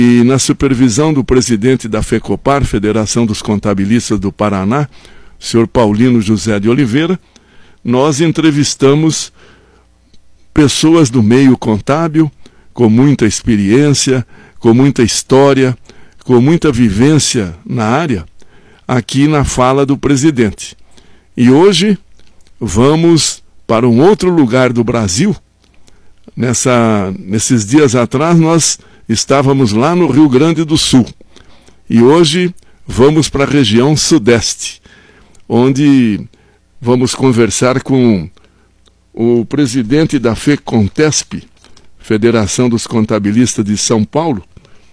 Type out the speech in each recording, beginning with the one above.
E na supervisão do presidente da FECOPAR, Federação dos Contabilistas do Paraná, senhor Paulino José de Oliveira, nós entrevistamos pessoas do meio contábil, com muita experiência, com muita história, com muita vivência na área, aqui na fala do presidente. E hoje vamos para um outro lugar do Brasil. Nesses dias atrás nós estávamos lá no Rio Grande do Sul. E hoje vamos para a região sudeste, onde vamos conversar com o presidente da FECONTESP, Federação dos Contabilistas de São Paulo,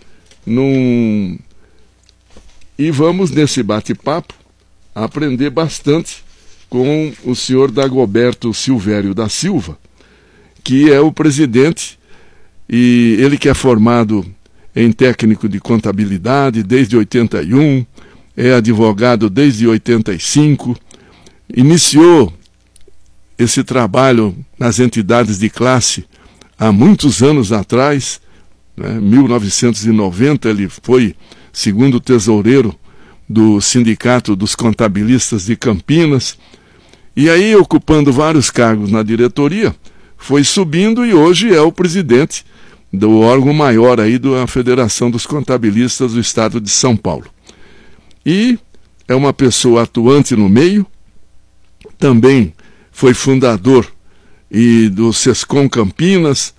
e vamos, nesse bate-papo, aprender bastante com o senhor Dagoberto Silvério da Silva, que é o presidente, e ele que é formado em técnico de contabilidade desde 81, é advogado desde 85, iniciou esse trabalho nas entidades de classe há muitos anos atrás, né? 1990 ele foi segundo tesoureiro do Sindicato dos Contabilistas de Campinas, e aí, ocupando vários cargos na diretoria, foi subindo e hoje é o presidente do órgão maior aí da Federação dos Contabilistas do Estado de São Paulo. E é uma pessoa atuante no meio, também foi fundador do SESCOM Campinas,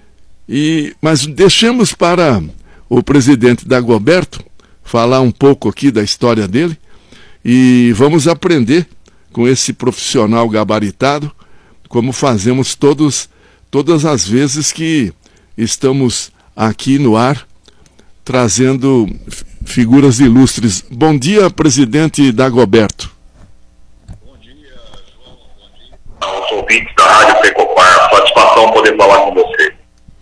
mas deixemos para o presidente Dagoberto falar um pouco aqui da história dele, e vamos aprender com esse profissional gabaritado, como fazemos todas as vezes que estamos aqui no ar, trazendo figuras ilustres. Bom dia, presidente Dagoberto. Bom dia, João. Bom dia aos ouvintes da Rádio FECOPAR. Satisfação poder falar com você.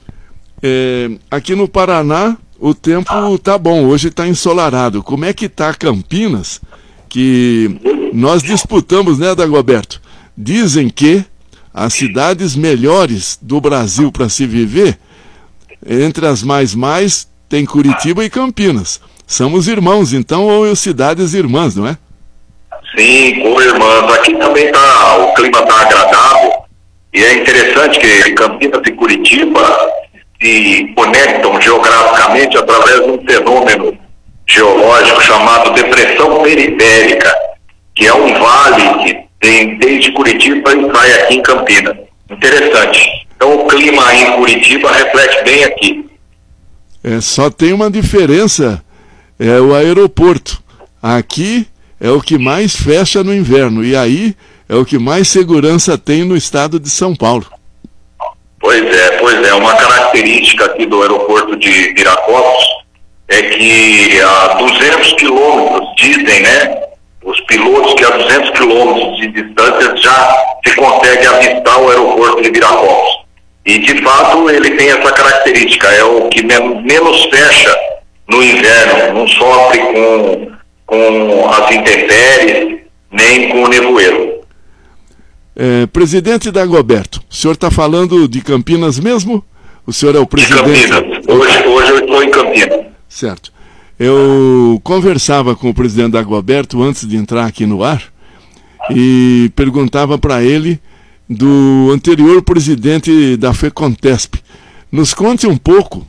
Aqui no Paraná, o tempo está bom, hoje está ensolarado. Como é que está Campinas, que nós disputamos, né, Dagoberto? Dizem que as cidades melhores do Brasil para se viver, entre as mais, tem Curitiba e Campinas. Somos irmãos, então, ou cidades irmãs, não é? Sim, co-irmãs. Aqui também o clima está agradável, e é interessante que Campinas e Curitiba se conectam geograficamente através de um fenômeno geológico chamado depressão periférica, que é um vale que tem desde Curitiba e sai aqui em Campinas. Interessante. Então o clima em Curitiba reflete bem aqui. Só tem uma diferença, é o aeroporto. Aqui é o que mais fecha no inverno, e aí é o que mais segurança tem no estado de São Paulo. Pois é. Uma característica aqui do aeroporto de Viracopos é que a 200 quilômetros, dizem, né, os pilotos, que a 200 quilômetros de distância já se consegue avistar o aeroporto de Viracopos. E, de fato, ele tem essa característica, é o que menos fecha no inverno, não sofre com as intempéries, nem com o nevoeiro. Presidente Dagoberto, o senhor está falando de Campinas mesmo? O senhor é o presidente? De Campinas. Hoje eu estou em Campinas. Certo. Eu conversava com o presidente Dagoberto antes de entrar aqui no ar e perguntava para ele do anterior presidente da FECONTESP. Nos conte um pouco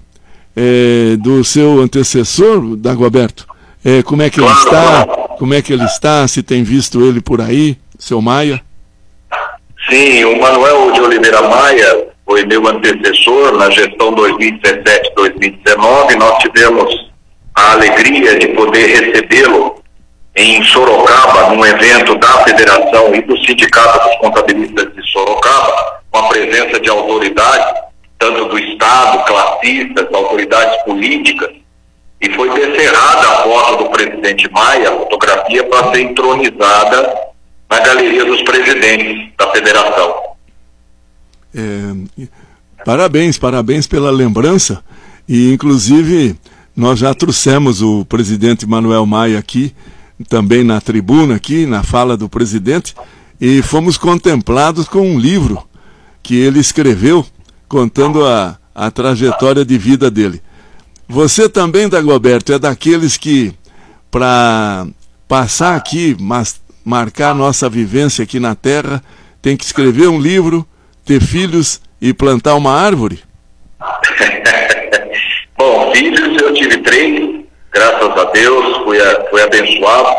do seu antecessor, Dagoberto. Como é que ele está? Como é que ele está? Se tem visto ele por aí, seu Maia? Sim, o Manuel de Oliveira Maia foi meu antecessor na gestão 2017-2019. Nós tivemos a alegria de poder recebê-lo em Sorocaba, num evento da Federação e do Sindicato dos Contabilistas de Sorocaba, com a presença de autoridades, tanto do Estado, classistas, autoridades políticas, e foi descerrada a foto do presidente Maia, a fotografia, para ser entronizada na galeria dos presidentes da federação. Parabéns pela lembrança, e inclusive nós já trouxemos o presidente Manuel Maia aqui, também na tribuna, aqui na fala do presidente, e fomos contemplados com um livro que ele escreveu, contando a trajetória de vida dele. Você também, Dagoberto, é daqueles que, para passar aqui, marcar nossa vivência aqui na Terra, tem que escrever um livro, ter filhos e plantar uma árvore? Bom, filhos eu tive 3, graças a Deus, fui abençoado.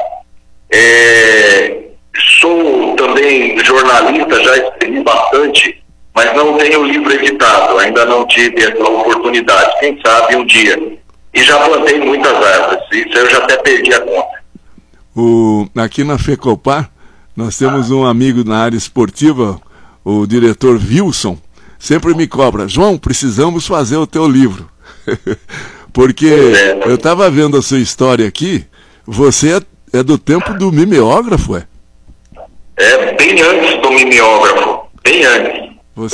Sou também jornalista, já escrevi bastante, mas não tenho livro editado, ainda não tive essa oportunidade, quem sabe um dia. E já plantei muitas árvores, isso eu já até perdi a conta. Aqui na FECOPAR, nós temos um amigo na área esportiva, o diretor Wilson, sempre me cobra: João, precisamos fazer o teu livro. Porque eu estava vendo a sua história aqui, você é do tempo do mimeógrafo, é? Bem antes do mimeógrafo, bem antes.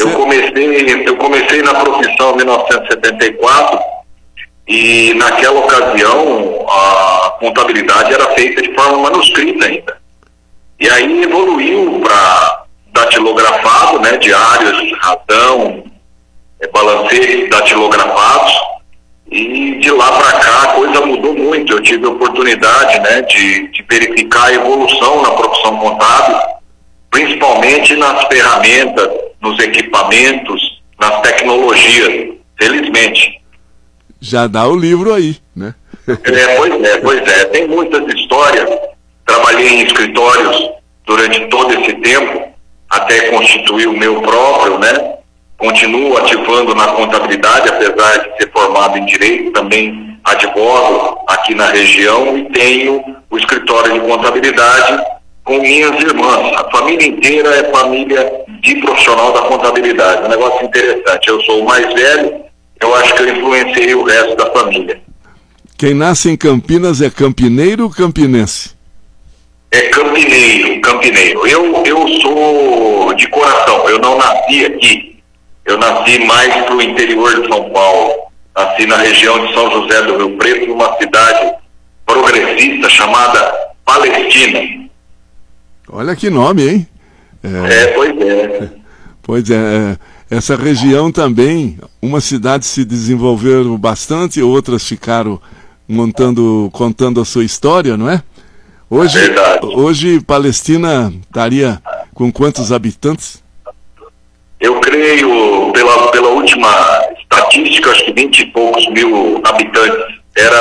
Eu comecei na profissão em 1974 e naquela ocasião a contabilidade era feita de forma manuscrita ainda. E aí evoluiu para datilografado, né, diários, ratão, balancetes datilografados, e de lá para cá a coisa mudou muito. Eu tive a oportunidade, né, de verificar a evolução na profissão contábil, principalmente nas ferramentas, nos equipamentos, nas tecnologias, felizmente. Já dá o livro aí, né? Pois é, tem muitas histórias. Trabalhei em escritórios durante todo esse tempo, até constituir o meu próprio, né? Continuo ativando na contabilidade, apesar de ser formado em Direito, também advogo aqui na região e tenho o escritório de contabilidade com minhas irmãs. A família inteira é família de profissional da contabilidade, um negócio interessante. Eu sou o mais velho, eu acho que eu influenciei o resto da família. Quem nasce em Campinas é campineiro ou campinense? É campineiro. Eu sou de coração, eu não nasci aqui. Eu nasci mais para o interior de São Paulo. Nasci na região de São José do Rio Preto, numa cidade progressista chamada Palestina. Olha que nome, hein? Pois é. Essa região também, uma cidade se desenvolveu bastante, outras ficaram contando a sua história, não é? Hoje Palestina estaria com quantos habitantes? Eu creio, pela última estatística, acho que 20 e poucos mil habitantes.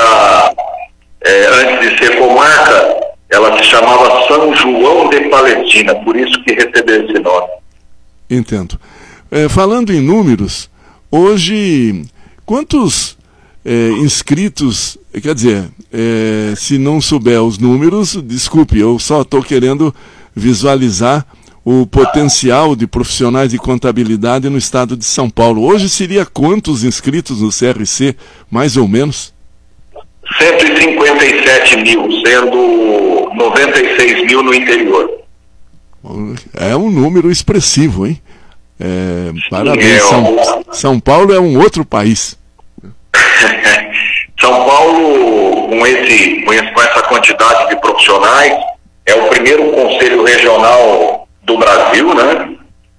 Antes de ser comarca, ela se chamava São João de Palestina, por isso que recebeu esse nome. Entendo. Falando em números, hoje, quantos inscritos, quer dizer, se não souber os números, desculpe, eu só estou querendo visualizar o potencial de profissionais de contabilidade no estado de São Paulo. Hoje seria quantos inscritos no CRC, mais ou menos? 157 mil, sendo 96 mil no interior. É um número expressivo, hein? Parabéns. São Paulo é um outro país. São Paulo, com essa quantidade de profissionais, é o primeiro conselho regional do Brasil, né?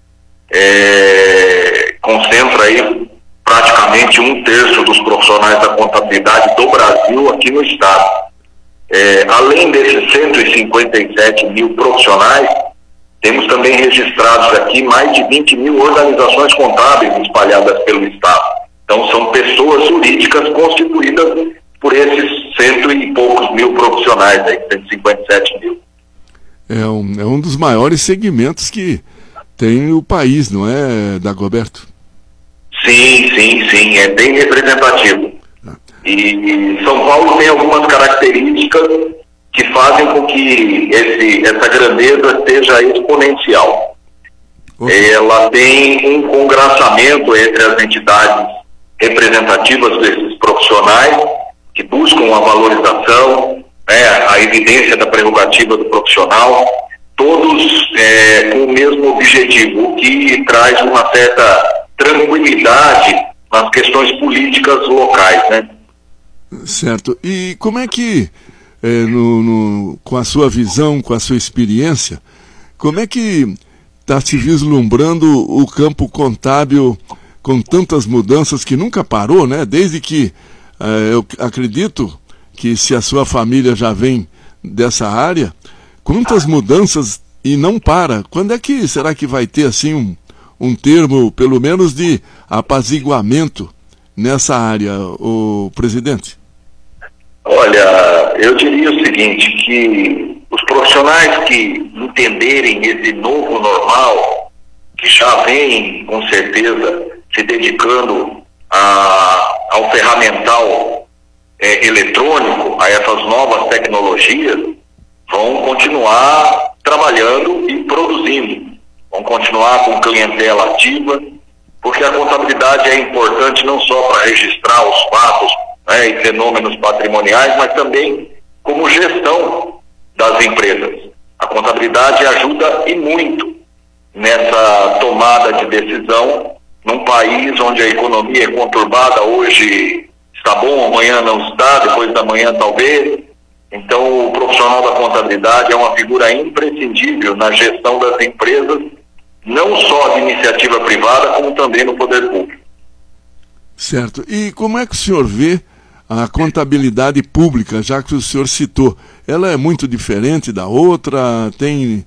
Concentra aí praticamente 1/3 dos profissionais da contabilidade do Brasil aqui no estado. Além desses 157 mil profissionais, temos também registrados aqui mais de 20 mil organizações contábeis espalhadas pelo estado. Então são pessoas jurídicas constituídas por esses 100 e poucos mil profissionais, aí, 157 mil. É um dos maiores segmentos que tem o país, não é, Dagoberto? Sim, é bem representativo. E São Paulo tem algumas características que fazem com que essa grandeza seja exponencial. Ela tem um congraçamento entre as entidades representativas desses profissionais que buscam a valorização, a evidência da prerrogativa do profissional, todos com o mesmo objetivo, o que traz uma certa tranquilidade nas questões políticas locais, né? Certo. E como é que, com a sua visão, com a sua experiência, como é que está se vislumbrando o campo contábil com tantas mudanças que nunca parou, né? Desde que Eu acredito que se a sua família já vem dessa área, quantas mudanças e não para. Quando é que será que vai ter assim um termo, pelo menos, de apaziguamento nessa área, o presidente? Olha, eu diria o seguinte, que os profissionais que entenderem esse novo normal, que já vem, com certeza, se dedicando ao ferramental eletrônico, a essas novas tecnologias, vão continuar trabalhando e produzindo, vão continuar com clientela ativa, porque a contabilidade é importante não só para registrar os fatos, né, e fenômenos patrimoniais, mas também como gestão das empresas. A contabilidade ajuda e muito nessa tomada de decisão num país onde a economia é conturbada. Hoje está bom, amanhã não está, depois da manhã talvez. Então o profissional da contabilidade é uma figura imprescindível na gestão das empresas, não só de iniciativa privada, como também no poder público. Certo. E como é que o senhor vê a contabilidade pública, já que o senhor citou? Ela é muito diferente da outra? Tem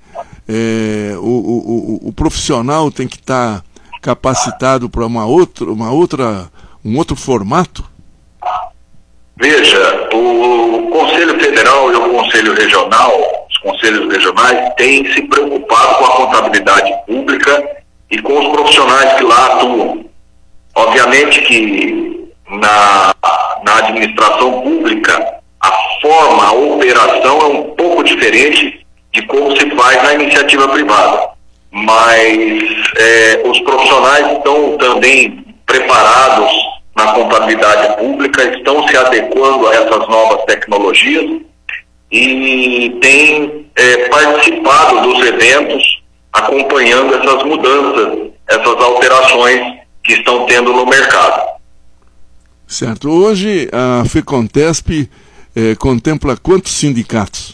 o profissional tem que estar capacitado para um outro formato? Veja, o Conselho Federal e o Conselho Regional, os conselhos regionais, têm se preocupado com a contabilidade pública e com os profissionais que lá atuam. Obviamente que na administração pública, a forma, a operação é um pouco diferente de como se faz na iniciativa privada. Mas os profissionais estão também preparados na contabilidade pública, estão se adequando a essas novas tecnologias e têm participado dos eventos, acompanhando essas mudanças, essas alterações que estão tendo no mercado. Certo. Hoje a FECONTESP contempla quantos sindicatos?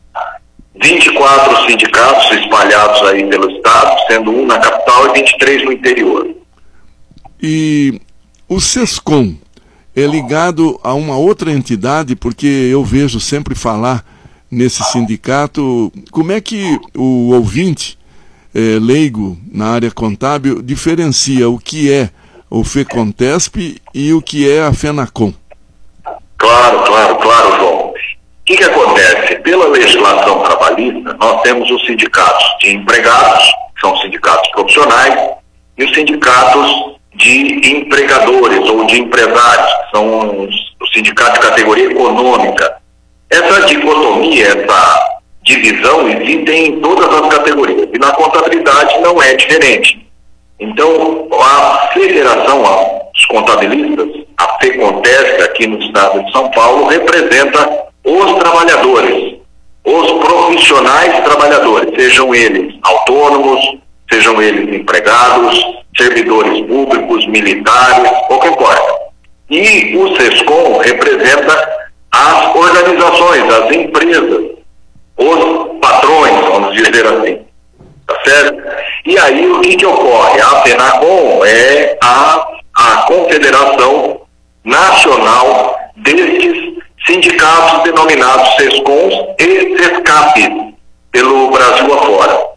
24 sindicatos espalhados aí pelo estado, sendo um na capital e 23 no interior. E o SESCOM é ligado a uma outra entidade, porque eu vejo sempre falar nesse sindicato. Como é que o ouvinte leigo na área contábil diferencia o que é o FECONTESP e o que é a FENACOM? Claro, João. O que acontece? Pela legislação trabalhista, nós temos os sindicatos de empregados, que são sindicatos profissionais, e os sindicatos de empregadores ou de empresários, que são os sindicatos de categoria econômica. Essa dicotomia, essa divisão existe em todas as categorias, e na contabilidade não é diferente. Então, a federação, os contabilistas, a FECONTESP, aqui no estado de São Paulo, representa os trabalhadores, os profissionais trabalhadores, sejam eles autônomos, sejam eles empregados, servidores públicos, militares, pouco importa. E o SESCOM representa as organizações, as empresas, os patrões, vamos dizer assim. Tá certo? E aí o que ocorre? A FENACOM é a Confederação Nacional destes sindicatos denominados SESCOMs e SESCAPs pelo Brasil afora.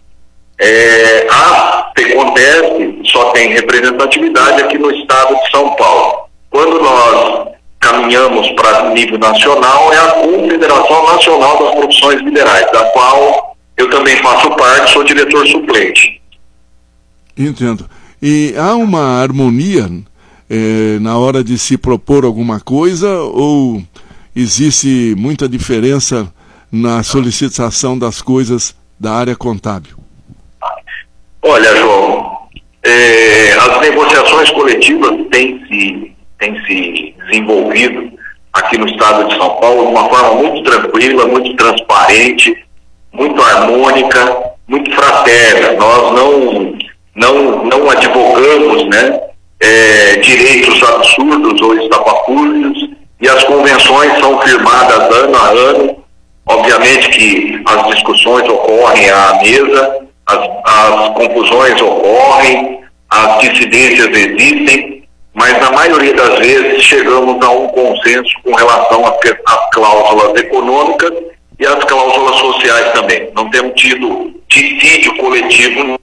A FECONTESP só tem representatividade aqui no estado de São Paulo. Quando nós caminhamos para nível nacional, é a Confederação Nacional das Profissões Liberais, da qual eu também faço parte, sou diretor suplente. Entendo. E há uma harmonia na hora de se propor alguma coisa, ou existe muita diferença na solicitação das coisas da área contábil? Olha, João, as negociações coletivas têm se desenvolvido aqui no estado de São Paulo de uma forma muito tranquila, muito transparente, muito harmônica, muito fraterna. Nós não advogamos, né, direitos absurdos ou estapafúrdios, e as convenções são firmadas ano a ano. Obviamente que as discussões ocorrem à mesa, as confusões ocorrem, as dissidências existem, mas na maioria das vezes chegamos a um consenso com relação às cláusulas econômicas e às cláusulas sociais também. Não temos tido dissídio coletivo.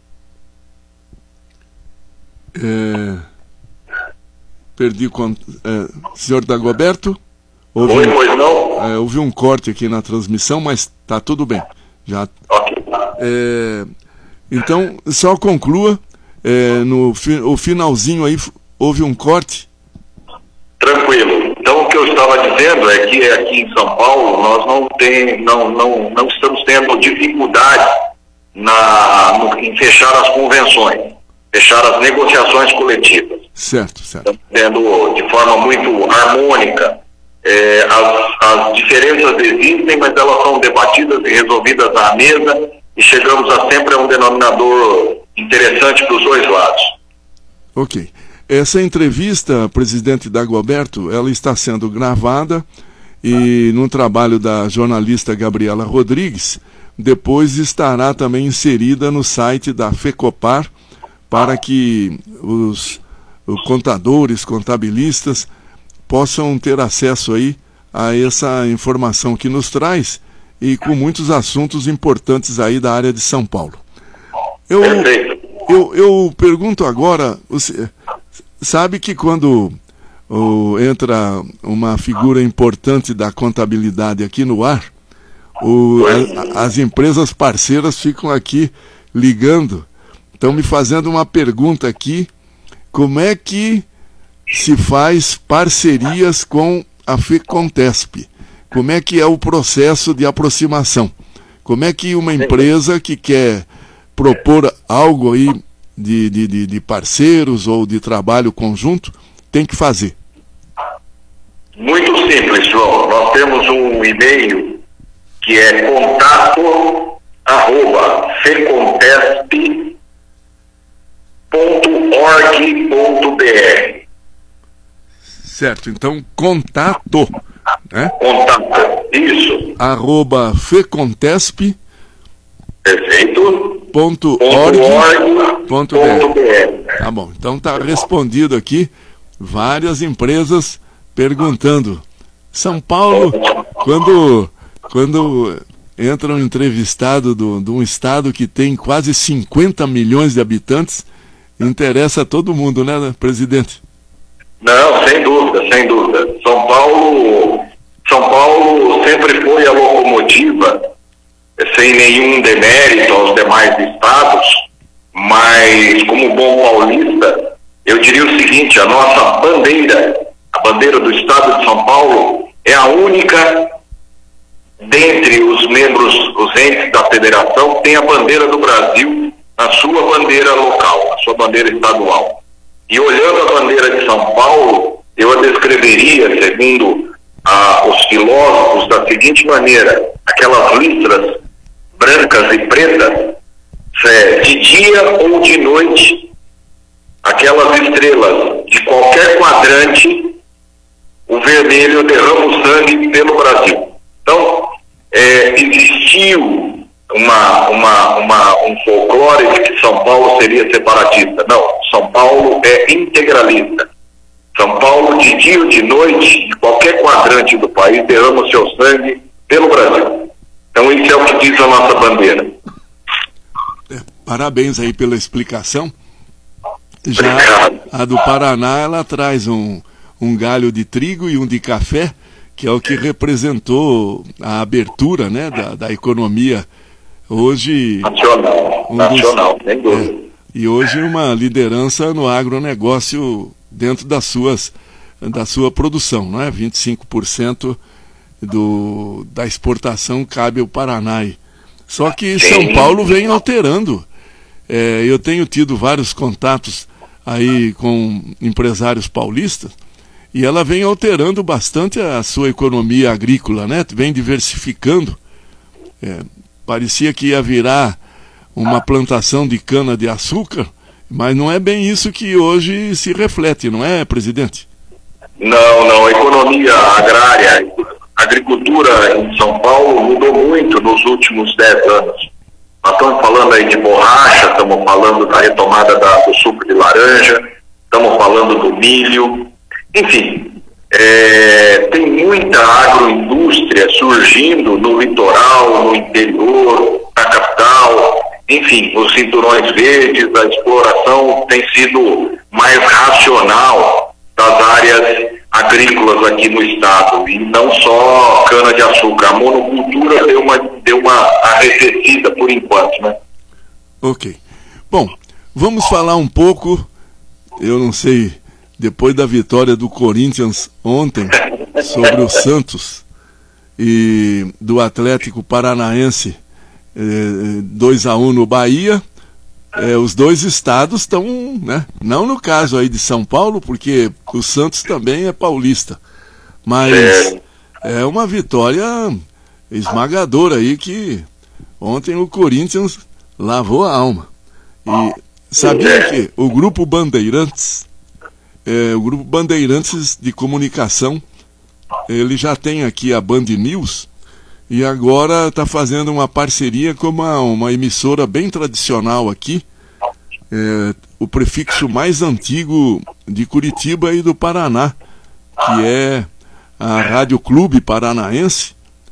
Perdi o senhor Dagoberto? Pois não? Houve um corte aqui na transmissão, mas está tudo bem. Já. Ok. Então, só conclua. O finalzinho aí houve um corte. Tranquilo. Então, o que eu estava dizendo é que aqui em São Paulo nós não estamos tendo dificuldade em fechar as convenções, fechar as negociações coletivas. Certo. Estamos tendo de forma muito harmônica. As diferenças existem, mas elas são debatidas e resolvidas à mesa e chegamos sempre a um denominador interessante para os dois lados. Ok. Essa entrevista, presidente Dagoberto, ela está sendo gravada e no trabalho da jornalista Gabriela Rodrigues, depois estará também inserida no site da FECOPAR para que os contadores, contabilistas possam ter acesso aí a essa informação que nos traz e com muitos assuntos importantes aí da área de São Paulo. Eu pergunto agora, você sabe que quando entra uma figura importante da contabilidade aqui no ar, as empresas parceiras ficam aqui ligando, estão me fazendo uma pergunta aqui, como é que se faz parcerias com a FECONTESP? Como é que é o processo de aproximação? Como é que uma empresa que quer propor algo aí de parceiros ou de trabalho conjunto tem que fazer? Muito simples, João. Nós temos um e-mail que é contato@fecontesp.org.br. Certo, então contato, né? Contato, isso. @fecontesp. Perfeito. .org.br. Tá bom, então tá respondido aqui. Várias empresas perguntando. São Paulo, quando entra um entrevistado de um estado que tem quase 50 milhões de habitantes, interessa a todo mundo, né, presidente? Não, sem dúvida. São Paulo sempre foi a locomotiva, sem nenhum demérito aos demais estados, mas como bom paulista, eu diria o seguinte: a nossa bandeira, a bandeira do estado de São Paulo, é a única dentre os membros, os entes da federação, que tem a bandeira do Brasil na sua bandeira local, na sua bandeira estadual. E olhando a bandeira de São Paulo, eu a descreveria, segundo os filósofos, da seguinte maneira: aquelas listras brancas e pretas, de dia ou de noite, aquelas estrelas de qualquer quadrante, o vermelho derrama o sangue pelo Brasil. Então, existiu um folclore de que São Paulo seria separatista. Não, São Paulo é integralista. São Paulo, de dia ou de noite, de qualquer quadrante do país, derrama o seu sangue pelo Brasil. Então, isso é o que diz a nossa bandeira. Parabéns aí pela explicação. Já a do Paraná, ela traz um galho de trigo e um de café, que é o que representou a abertura, né, da economia hoje. Nacional, sem dúvida. E hoje uma liderança no agronegócio dentro da sua produção, não é? 25% da exportação cabe ao Paraná. Só que São Paulo vem alterando. Eu tenho tido vários contatos aí com empresários paulistas, e ela vem alterando bastante a sua economia agrícola, né? Vem diversificando. Parecia que ia virar uma plantação de cana-de-açúcar, mas não é bem isso que hoje se reflete, não é, presidente? Não. A economia agrária, a agricultura em São Paulo mudou muito nos últimos 10 anos. Nós estamos falando aí de borracha, estamos falando da retomada do suco de laranja, estamos falando do milho, enfim, tem muita agroindústria surgindo no litoral, no interior, na capital, enfim, os cinturões verdes, a exploração tem sido mais racional das áreas agrícolas aqui no estado, e não só cana-de-açúcar. A monocultura deu uma arrefecida por enquanto, né? Ok. Bom, vamos falar um pouco, eu não sei, depois da vitória do Corinthians ontem sobre o Santos e do Atlético Paranaense 2-1 no Bahia, os dois estados estão, né, não no caso aí de São Paulo, porque o Santos também é paulista, mas é uma vitória esmagadora aí, que ontem o Corinthians lavou a alma. E sabia que o Grupo Bandeirantes de comunicação, ele já tem aqui a Band News, e agora está fazendo uma parceria com uma emissora bem tradicional aqui, o prefixo mais antigo de Curitiba e do Paraná, que é a Rádio Clube Paranaense,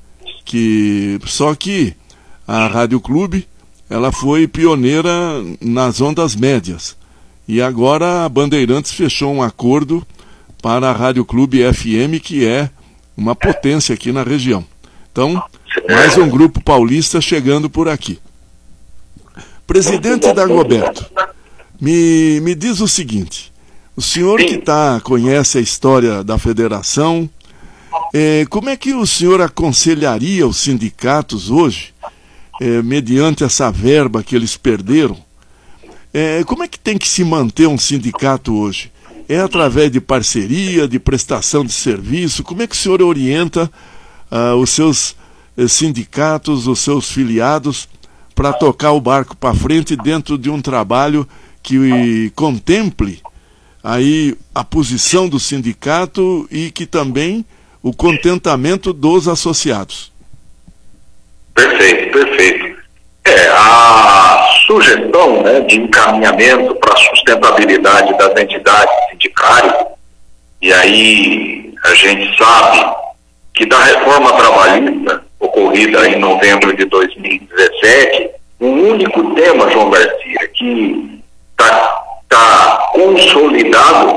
só que a Rádio Clube, ela foi pioneira nas ondas médias, e agora a Bandeirantes fechou um acordo para a Rádio Clube FM, que é uma potência aqui na região. Então, mais um grupo paulista chegando por aqui. Presidente Dagoberto, me diz o seguinte: o senhor que conhece a história da federação, como é que o senhor aconselharia os sindicatos hoje, mediante essa verba que eles perderam? Como é que tem que se manter um sindicato hoje? É através de parceria, de prestação de serviço? Como é que o senhor orienta os seus sindicatos, os seus filiados, para tocar o barco para frente dentro de um trabalho que contemple aí a posição do sindicato e que também o contentamento dos associados? Perfeito. A sugestão, né, de encaminhamento para a sustentabilidade das entidades sindicais, e aí a gente sabe que da reforma trabalhista ocorrida em novembro de 2017, um único tema, João Garcia, que está consolidado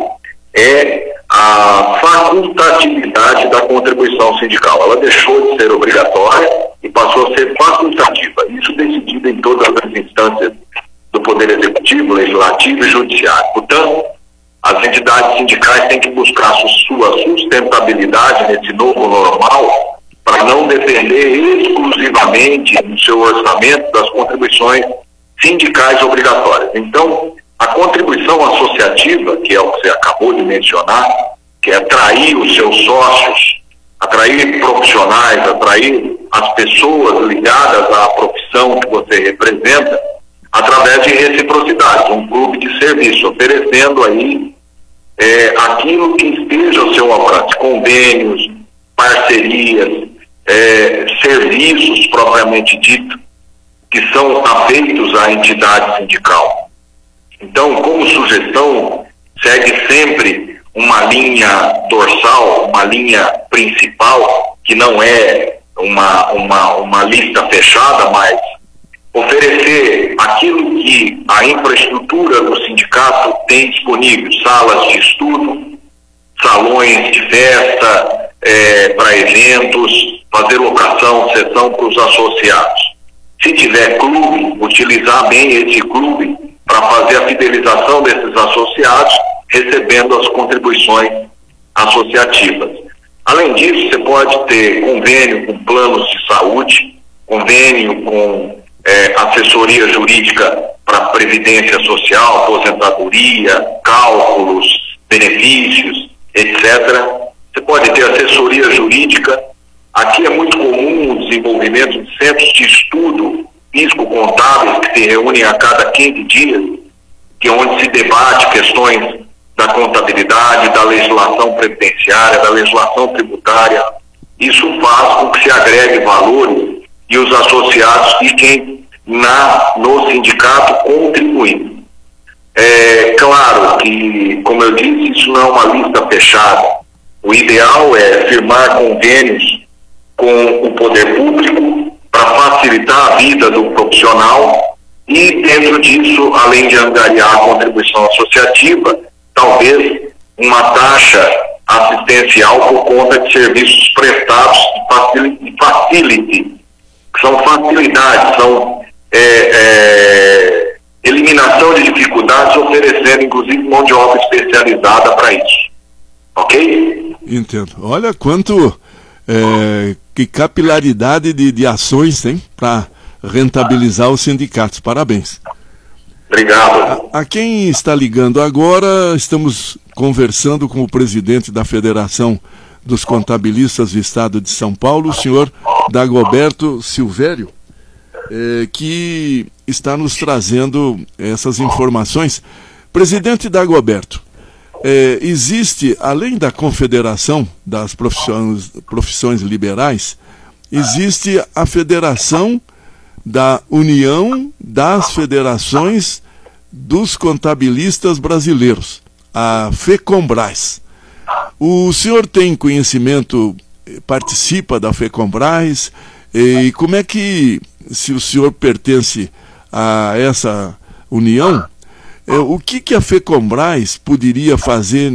é a facultatividade da contribuição sindical. Ela deixou de ser obrigatória e passou a ser facultativa. Isso decidido em todas as instâncias do Poder Executivo, Legislativo e Judiciário. Portanto, as entidades sindicais têm que buscar sua sustentabilidade nesse novo normal, para não depender exclusivamente no seu orçamento das contribuições sindicais obrigatórias. Então, a contribuição associativa, que é o que você acabou de mencionar, que é atrair os seus sócios, atrair profissionais, atrair as pessoas ligadas à profissão que você representa, através de reciprocidade, um clube de serviço, oferecendo aí aquilo que esteja ao seu alcance, convênios, parcerias, serviços propriamente dito, que são afeitos à entidade sindical. Então, como sugestão, segue sempre uma linha dorsal, uma linha principal, que não é uma lista fechada, mas oferecer aquilo que a infraestrutura do sindicato tem disponível: salas de estudo, salões de festa, para eventos, fazer locação, sessão para os associados. Se tiver clube, utilizar bem esse clube para fazer a fidelização desses associados, recebendo as contribuições associativas. Além disso, você pode ter convênio com planos de saúde, convênio com assessoria jurídica para previdência social, aposentadoria, cálculos, benefícios, etc. Você pode ter assessoria jurídica. Aqui é muito comum o desenvolvimento de centros de estudo físico-contábeis que se reúnem a cada 15 dias, que é onde se debate questões da contabilidade, da legislação previdenciária, da legislação tributária. Isso faz com que se agregue valores e os associados fiquem no sindicato contribuindo. Claro que, como eu disse, isso não é uma lista fechada. O ideal é firmar convênios com o poder público para facilitar a vida do profissional e, dentro disso, além de angariar a contribuição associativa, talvez uma taxa assistencial por conta de serviços prestados de facility, que são facilidades, são eliminação de dificuldades, oferecendo inclusive mão de obra especializada para isso. Ok? Entendo. Olha quanto que capilaridade de ações tem para rentabilizar os sindicatos. Parabéns. Obrigado. A quem está ligando agora, estamos conversando com o presidente da Federação dos Contabilistas do Estado de São Paulo, o senhor Dagoberto Silvério, que está nos trazendo essas informações. Presidente Dagoberto, existe, além da Confederação das Profissões Liberais, existe a Federação da União das Federações dos Contabilistas Brasileiros, a FECOMBRAS. O senhor tem conhecimento, participa da FECOMBRAS, e como é que, se o senhor pertence a essa união, o que a FECOMBRAS poderia fazer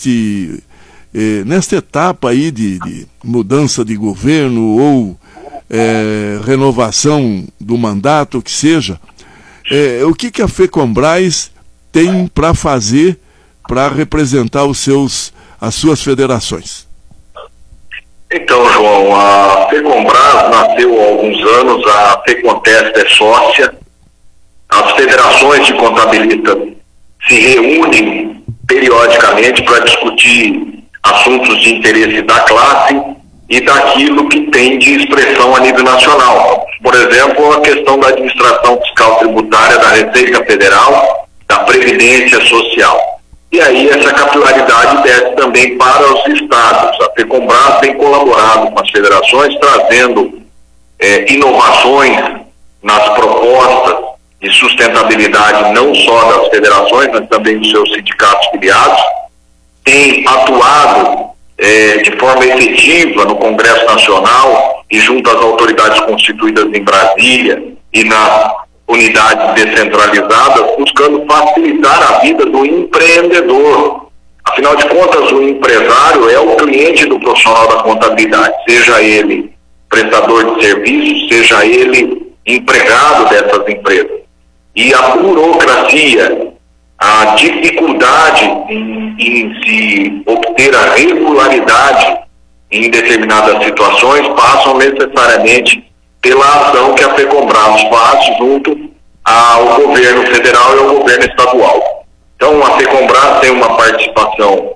nesta etapa aí de mudança de governo ou renovação do mandato, que seja, o que a FECOMBRAS tem para fazer para representar as suas federações? Então, João, a FECOMBRAS nasceu há alguns anos, a FECONTESP é sócia, as federações de contabilistas se reúnem periodicamente para discutir assuntos de interesse da classe e daquilo que tem de expressão a nível nacional. Por exemplo, a questão da administração fiscal tributária da Receita Federal, da Previdência Social. E aí essa capilaridade desce também para os estados. A FECOMBRAS tem colaborado com as federações, trazendo inovações nas propostas de sustentabilidade, não só das federações, mas também dos seus sindicatos filiados. Tem atuado de forma efetiva no Congresso Nacional e junto às autoridades constituídas em Brasília e nas unidades descentralizadas, buscando facilitar a vida do empreendedor. Afinal de contas, o empresário é o cliente do profissional da contabilidade, seja ele prestador de serviços, seja ele empregado dessas empresas. E a burocracia, a dificuldade em se obter a regularidade em determinadas situações passam necessariamente pela ação que a FECOMBRAS faz junto ao governo federal e ao governo estadual. Então, a FECOMBRAS tem uma participação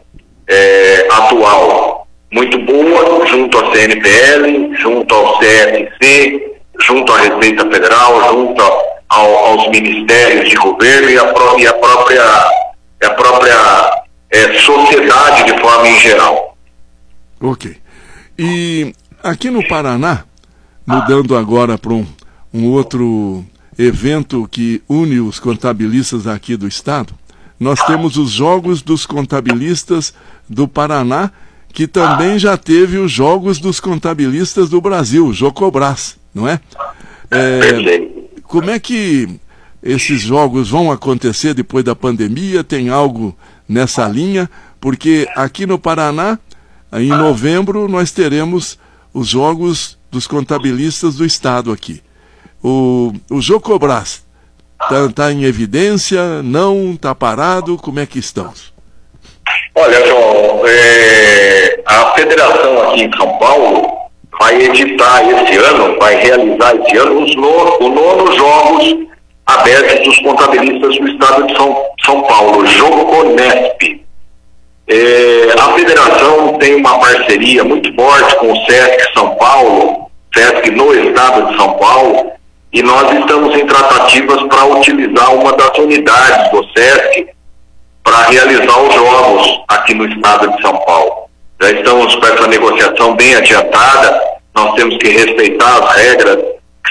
atual muito boa, junto à CNPL, junto ao CFC, junto à Receita Federal, junto aos ministérios de governo e a própria sociedade de forma em geral. Ok. E aqui no Paraná, mudando agora para um outro evento que une os contabilistas aqui do estado, nós temos os Jogos dos Contabilistas do Paraná, que também já teve os Jogos dos Contabilistas do Brasil, o Jocobras, não é? Como é que esses jogos vão acontecer depois da pandemia? Tem algo nessa linha? Porque aqui no Paraná, em novembro, nós teremos os Jogos dos Contabilistas do Estado aqui. O Jocobras está em evidência? Não? Está parado? Como é que estamos? Olha, João, a federação aqui em São Paulo vai editar esse ano, vai realizar esse ano os nono Jogos Abertos dos Contabilistas do Estado de São Paulo, Joconesp. A federação tem uma parceria muito forte com o SESC São Paulo, SESC no Estado de São Paulo, e nós estamos em tratativas para utilizar uma das unidades do SESC para realizar os jogos aqui no Estado de São Paulo. Já estamos com essa negociação bem adiantada, nós temos que respeitar as regras que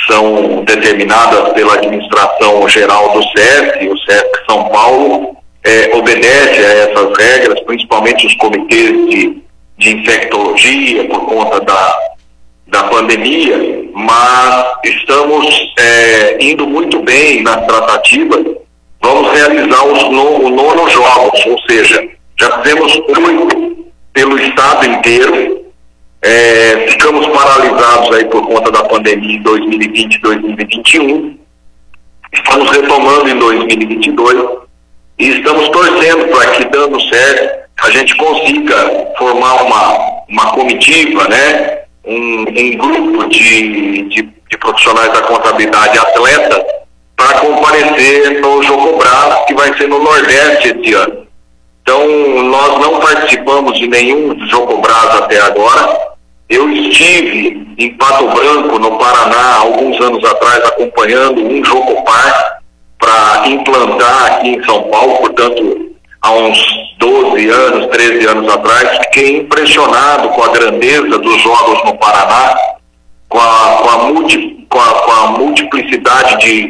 são determinadas pela administração geral do SESC. O SESC São Paulo obedece a essas regras, principalmente os comitês de infectologia, por conta da pandemia, mas estamos indo muito bem nas tratativas. Vamos realizar o nono jogos, ou seja, já fizemos 8 pelo estado inteiro. Ficamos paralisados aí por conta da pandemia em 2020 e 2021. Estamos retomando em 2022 e estamos torcendo para que, dando certo, a gente consiga formar uma comitiva, né? Um grupo de profissionais da contabilidade atletas para comparecer no Jogobras, que vai ser no Nordeste esse ano. Então, nós não participamos de nenhum Jogobras até agora. Eu estive em Pato Branco, no Paraná, alguns anos atrás, acompanhando um Jogopar para implantar aqui em São Paulo, portanto, há uns 12 anos, 13 anos atrás. Fiquei impressionado com a grandeza dos jogos no Paraná, com a multiplicidade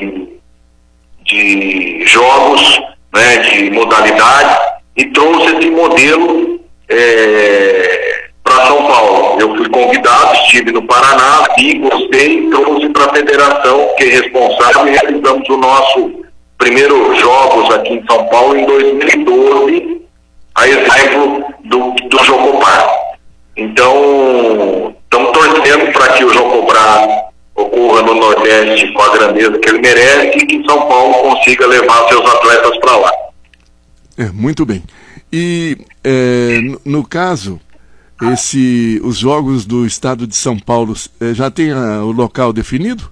de jogos, né, de modalidades, e trouxe esse modelo para São Paulo. Eu fui convidado, estive no Paraná, vi, gostei, trouxe para a federação, que é responsável, e realizamos o nosso primeiro jogos aqui em São Paulo em 2012, a exemplo do Jogopar. Então, estamos torcendo para que o Jogopar ocorra no Nordeste com a grandeza que ele merece e que São Paulo consiga levar seus atletas para lá. Muito bem. E, no caso, os jogos do estado de São Paulo já tem o local definido?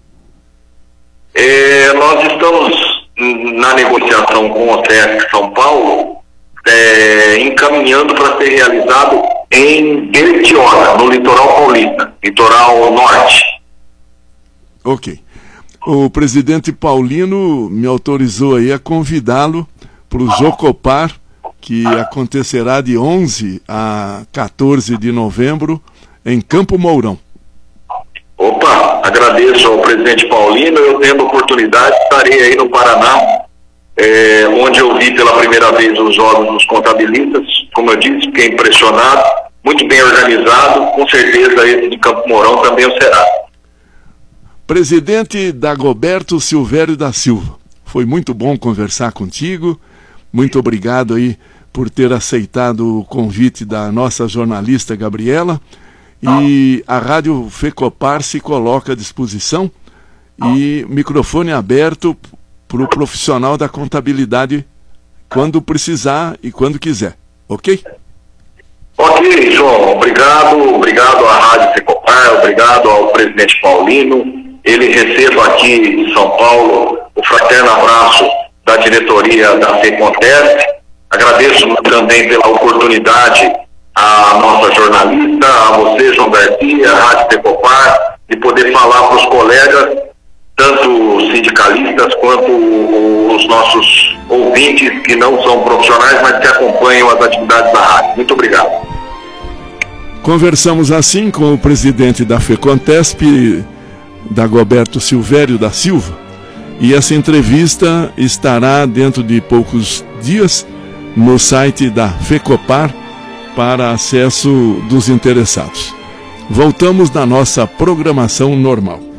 Nós estamos na negociação com o SESC São Paulo, encaminhando para ser realizado em Bertioga, no litoral paulista, litoral norte. Ok. O presidente Paulino me autorizou aí a convidá-lo para o Jogopar, que acontecerá de 11 a 14 de novembro em Campo Mourão. Opa, agradeço ao presidente Paulino. Eu tendo oportunidade, estarei aí no Paraná, onde eu vi pela primeira vez os jogos dos contabilistas. Como eu disse, fiquei impressionado, muito bem organizado. Com certeza esse de Campo Mourão também o será. Presidente Dagoberto Silvério da Silva, foi muito bom conversar contigo. Muito obrigado aí por ter aceitado o convite da nossa jornalista Gabriela. E a Rádio FECOPAR se coloca à disposição e microfone aberto para o profissional da contabilidade quando precisar e quando quiser, ok? Ok, João, obrigado à Rádio FECOPAR, obrigado ao presidente Paulino. Ele receba aqui de São Paulo o fraterno abraço da diretoria da FECONTESP. Agradeço também pela oportunidade à nossa jornalista, a você, João Garcia, a Rádio FECOPAR, de poder falar para os colegas, tanto sindicalistas quanto os nossos ouvintes que não são profissionais, mas que acompanham as atividades da rádio. Muito obrigado. Conversamos assim com o presidente da FECONTESP, Dagoberto Silvério da Silva, e essa entrevista estará dentro de poucos dias no site da FECOPAR para acesso dos interessados. Voltamos na nossa programação normal.